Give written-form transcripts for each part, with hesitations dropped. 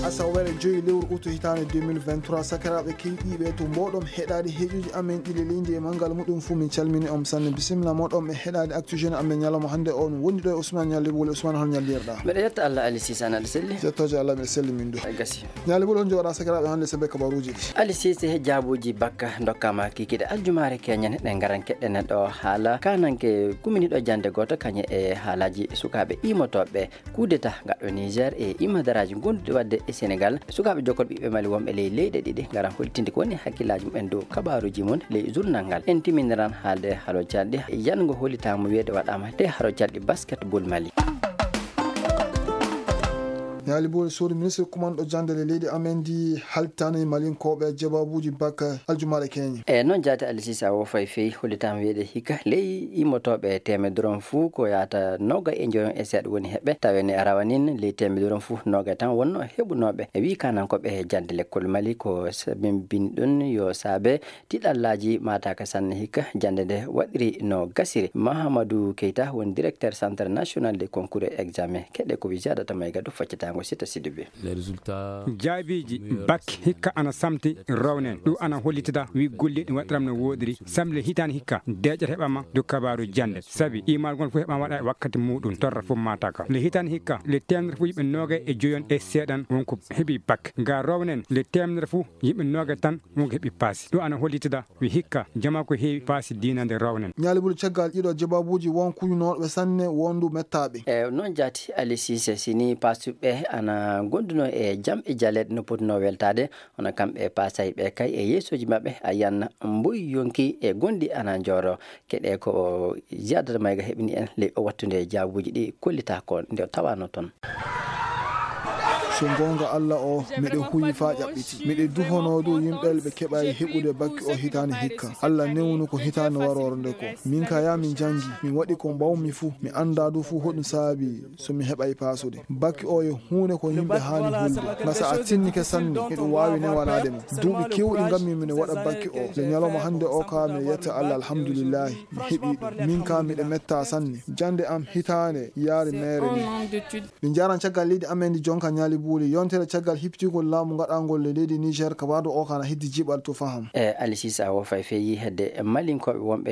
asawere joyi lewru uto hitande 2023 sakaraɓe keyɗiɓe to mboɗom heɗade heeƴuji amen ɗiɗi leydi e mangal muɗum fu min calmini on sanne bisimilla moɗon e heɗade actu jeune amen ñalawma hande o min woni ɗo e Ousmane Ñalibol. Ousmane hol ñallirɗa? mbeɗa yetta Allah Ali Cissé an aɗa selli jettoje Allah mbiɗa selli min du gassi Ñalibol on jowaɗa sakaraɓe hande sabe kabaruji ɗi Ali Cissé jaabuji bakka dokkama kikiɗe aljumare keñen ɗe garan keɗɗen ɗo haala kananke kuminiɗo jande goto kañe e haalaji sukaɓe imotoɓe coup d'état gaɗɗo Niger e imadaraji gonduɗe wadde e Sénégal sukaɓe jokkol ɓiɓɓe mali wonɓe ley leyɗe ɗiɗi garan holtinde ko woni hakkillaji mumen dow kabaruji mon ley journal ngal en timiniran haalde haro calɗi yango hollitama wiyeɗe waɗama te haro calɗi basketball Mali. Ñalibol sori ministre commande jandele leydi amen di haltane malinkoɓe jababuji bakka aljumare keñe e noon jaati Ali Cissé a wofay feyi hollitama wiyeɗe hikka ley immotoɓe temeddoron fuu ko yata noga e joyon e seeɗa woni heɓɓe tawene rawanin ley temeddoron fuu noga tan wonno heɓunoɓe e wi kanankoɓe jande l'école Mali ko min bini ɗum yo saabe tiɗallaji mataka sanne hikka jande nde waɗiri no gasiri. Mahamadou Keita woni directeur centre national des concours et examen keɗe ko wi jaɗatama e gadu faccitago sita sidibe les résultats jaabiji bak hikka ana samti rawnen ɗum ana hollitida wi golliɗi waɗiram no wodiri samle hitani hikka deƴat heɓama do kabaru jande sabi imal gon fof heɓama waɗa e wakkati muɗum torra fof mataka le hitani hikka le temedere fof yimɓe noga e joyon e seeɗan wonko heeɓi bak ga rawnen le temedere fof yimɓe noga tan wonko heeɓi paasi ɗum ana hollitida wi hikka jama ko heewi paasi dinande rawnen. Ñalibol caggal ɗiɗo jababuji won kuynoɗoɓe sanne wondu mettaɓe e noon jaati Ali Cissé sini pasuɓe ana gonduno e jam e jaleɗe no potino weltade hono kamɓe pasay ɓe kay e yeesoji mabɓe a yanna mboyi yonki e gondi ana joro keɗe ko jadata mayga heɓini en ley o wattude jaabuji ɗi kollita ko nde tawano toon. so gonga Allah o miɗe huyi fa ƴaɓɓiti miɗe duhono dow yimɓel ɓe keɓayi heɓude bakki o hitani hikka Allah newnu ko hitani warore nde ko min ka ya min jangi min waɗi ko mbawmi fuu mi anda du fuu hoɗum saabi somi heɓay pasude bakki o e hunde ko yimɓe hani hulde gasa a tinnike sanne miɗum wawi newanade mo duuɓi kewɗi gammi mine waɗa bakki o le ñalawma hande o ka mi yetta Allah alhamdulillahi mi heeɓi ɗum min ka miɗe metta sanne jande am hitane yaari mere ni min jaran caggal leydi amen di jonka Ñalibol yontere caggal hiptigol laamu gaɗangol le leydi Niger ka wado o kana hiddi jibal to faham e Ali Cissé a wofay feyi hedde malinkoɓe wonɓe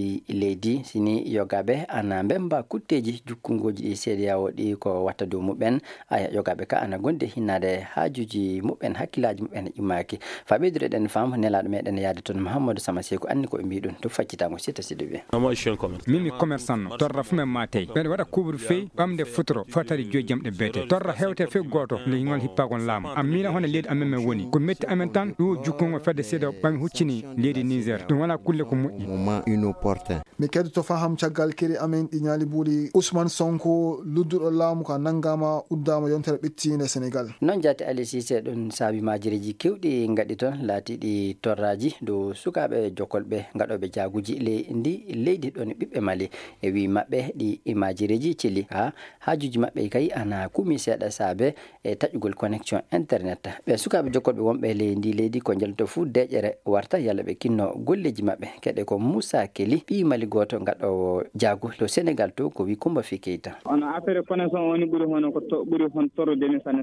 leydi sini yogaɓe ana mbemba kutteji jukkungoji ɗi CEDEAO ɗi ko watta dow muɓen aya yogaɓe ka ana gonde hinnade hajuji muɓen hakkillaji muɓen immaki fa ɓeydure ɗen fam nelaɗo meɗen yaade toon Mouhamadou Samassé ko anni ko ɓe mbi ɗum to faccitago sita sidiɓe mimi commerçant no torra fumen matey ɓeɗe waɗa couvre feu ɓamde futoro fatari joyi jamɗe beete torra hewte fe goto ngol hippagon laamu amina hono leydi amen men woni ko metti amen tan ɗo jukkongo fedde seeɗa ɓami huccini leydi Niger ɗum wona kulle ko moƴƴi moment inopportun mi keddoto faham caggal keri amen ɗi Ñalibol Ousmane Sonko ludduɗo laamu ka nangama uddama yontere ɓettinde Sénégal noon jaati Ali Cissé ɗum saabi majiriji kewɗi gaɗi toon laatiɗi torraji dow sukaɓe jokkolɓe gaɗoɓe jaaguji leydi ɗon ɓiɓɓe Mali e wi mabɓe ɗi imajiriji celli ha hajuji mabɓe kay ana kumi seeɗa saabe e taƴugol connexion internet ɓe sukaɓe jokkolɓe wonɓe leydi ko jalto fu deƴere warta yalla ɓe kinno golleji mabɓe keɗe ko Moussa Kelly ɓi Mali goto gaɗɗo jaagu to Sénégal to ko wi Coumba Fi Keita ono affaire connexion woni ɓuuri hono ko ɓuuri hon torrodemi sanne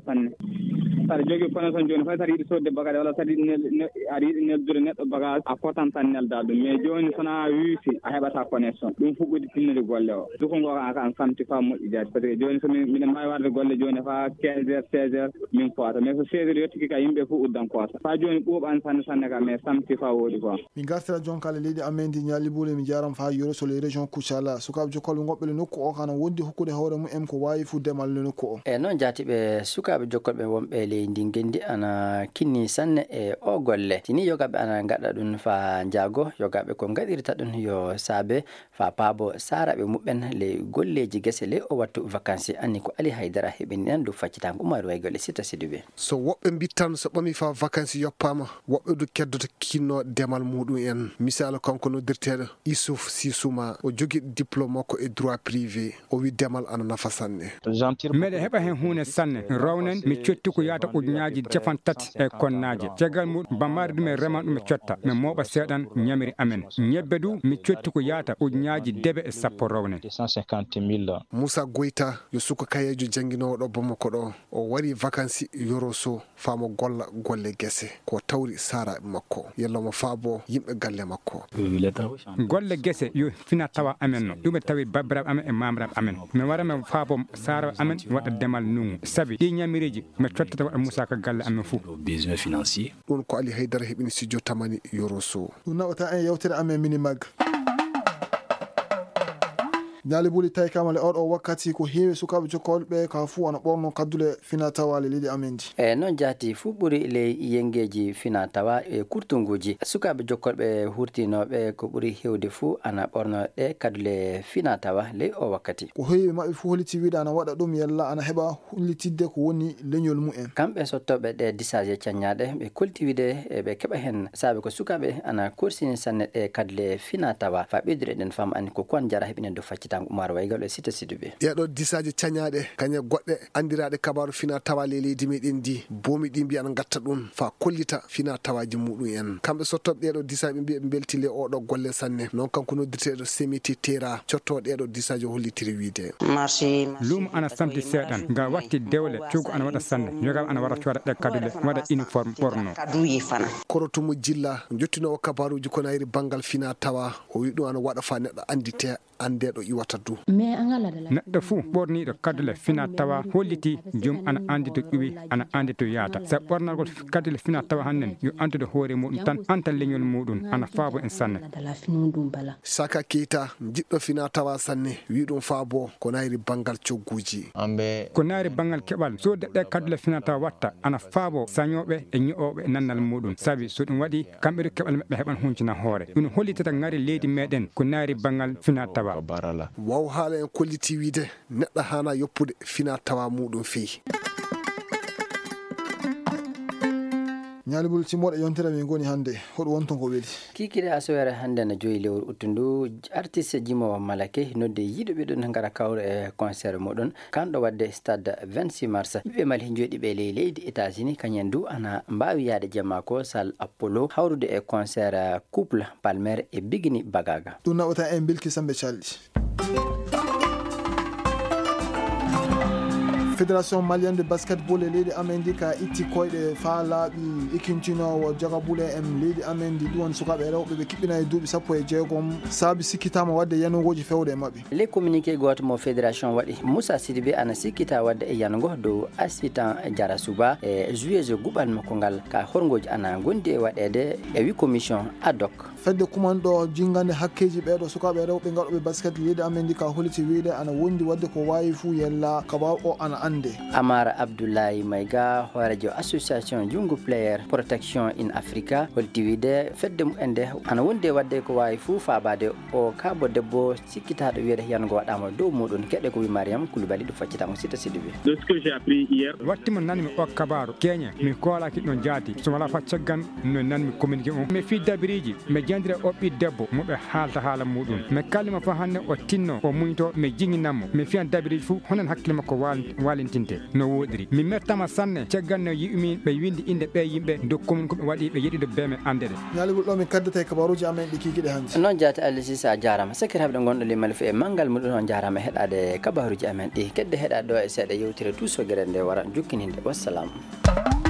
saɗa jogui connexion joni fay saɗa yiɗi sodde bagage walla saɗa aɗa yiɗi neldude neɗɗo bagage a fotan tan nelda ɗum mais joni sona wifi a heɓata connexion ɗum fu ɓuuri tinnude golle o dukongo an samti fa moƴƴi jaati par ce que joni so miɗen mbawi warde golle joni fa 15 heures 16 heures min fota mais so 16 heures yettiki ka yimɓe fof uddan koota fa joni ɓuuɓan sanne ka mais samti fa woodi quoi min gartira jonkale leydi amen di Ñalibol mi jaram fa yoro so les régions Koutiala sukaɓe jokkolɓe goɓɓe nokku o kana wondi hokkude hoore mumen ko wawi fu demal le nokku o e noon jaatiɓe sukaɓe jokkolɓe wonɓe leydi gendi ana kinni sanne e o golle sini yogaɓe ana gaɗa ɗum fa jaago yogaɓe ko gaɗirta ɗum yo saabe fa paabo saraɓe muɓen le golleji guese le o wattu vacances anni ko Ali Haydara heɓini en ɗum faccitago Umaru Waygole sita sidiɓe so woɓɓe mbittan so ɓami fa vacances yoppama woɓɓe du keddoto kinno demal muɗum en misal kanko noddirteɗo Issouf Sissouma o jogui diplôme makko e droit privé o wi demal ana nafa sanne meɗe heɓa hen hunde sanne rawnen mi cotti ko yata ujunyaji cafantat e konnaje tegal mu bamari dum e reman dum ciotta me moba sedan nyamiri amen nyebbe du mi ciotti ko yata ujunyaji debe e sappo rawne 250,000. Musa Goita yo suka kayejo janginowo do Bamako do o wari vacances Yoroso famo golla golle gese ko tawri sara makko yello mo faabo yimbe galle makko golle gese yo fina tawa amen no dum tawi babra amen e mamra amen me wara me faabo sara amen wada demal nungu sabi di nyamireji me ciotta wada Musa ka galle amen fu Besoin financier. don ko Ali Haydara hebini studio tamani Yoroso na wata en yawtere amen minimag Nyali buli tay kamale odo wakati ko heewi sukabe jokolbe ka fu ana borno kadule fina tawale lidi amendi non jati fu buri le yengeji fina tawa e kurtunguji sukabe jokolbe hurtinobe ko buri hewde fu ana borno de kadule fina tawa le o wakati ko heewi mabbe fu holiti wida ana wada dum yalla ana heba hullitidde ko woni lenyol mu'en kambe sottobe de disaje canyaade be kultivide e be keba hen sabe ko sukabe ana kursini sanne de kadule fina tawa fa bidire den fam an ko kon jara hebine do facci Umar Waygal e sita sidube yedo disaje cañaade kanye godde andiraade kabaru fina tawale leydi medin di bomi di mbi an gatta dum fa kollita fina tawaji mudum en kambe sottobe yedo disabe mbi beltile o do golle sanne non kanko noddirtedo semiti tera ciotto dedo disaje hollitiri wiide marché lum ana samti sedan ga watti dewle cugo ana wada sanne yoga ana wara coda de kadule wada uniforme borno kaduyi fana korotumo jilla jottino kabaruji ko nayri bangal fina tawa o wi dum ana wada fa neddo andite ande do iwata du neddo fu bornido kadule fina tawa holliti jum ana andi to iwi ana andi to yata sa bornagol kadule fina tawa hannen yo antude hoore mudum tan antal leñol mudum ana faabo en sanne Saka Keita jiddo fina tawa sanne wi dum faabo ko nayri bangal cogguji ko naari bangal kebal so de kadule fina tawa watta ana faabo sañobe e ñoobe nannal mudum sabi so dum wadi kambe kebal mabbe heban huncina hoore dum hollitata ngari leydi meden ko naari bangal fina tawa waw haala en kolliti wiide neddo hana yoppude fina tawa mudum fi nyalibul ci moda yontira mi ngoni hande hodo wonton ko weli kikire asowere hande na joyi lewru utundu artiste Jimo Malake nodde yido be don ngara kawre e concert modon kando wadde stade 26 mars be mali jodi be leydi États-Unis kanyendu ana mbaawi yaade jama ko sal Apollo hawrude e concert couple Palmer e Bigini Bagaga duna wata en bilki sambe chaldi Fédération malienne de basketball leydi amendi ka itti koyde fa laabi ikintino jagabule em leydi amendi duwan sukabe rewbe be kibina e duubi sappo e jeegom saabi sikitama wadde yanugoji fewde mabbe le communiqué goto mo fédération wadi Moussa Sidibé ana sikita wadde e yanugo do assistant Jara Suba e joueuse gubal makko ngal ka horgoji ana gondi e wadede e wi commission ad hoc fedde kumando jingande hakkeji beedo sukabe rewbe ngadobe basket leydi amendi ka holiti wiide ana wondi wadde ko wayi fu yella kaba o ana Amar Abdoulaye Maiga horejo association Jungle Player Protection in Africa holtiwide fedde mu ende ana wonde wadde ko wayi fu faabade o kabo debbo sikkitaado wiede yango wadama dow mudun kedde ko wi Mariam Koulibaly do faccita mo sita sidube de ce que j'ai appris hier watti mo nanmi o kabaru kenya mi kola ki don jaati so wala faccagan no nanmi communiqué on mi fi dabiriji me jandire o bi debbo mo be halta hala mudun me kalima fa hanne o tinno o muñto me jinginamo me fi an dabiriji fu honen hakkile makko walintinte no wodiri mi mettama sanne cegganno yimi be windi inde be yimbe dokkum ko be wadi be yedido be me andede nyalibul do mi kaddata kabaruji amen dikigide hande non jaata alisi sa jarama sakir habde gondo limal fe mangal mudun on jarama hedade kabaruji amen di kedde hedado e seede yewtire tout so gerende wara jukkininde wassalam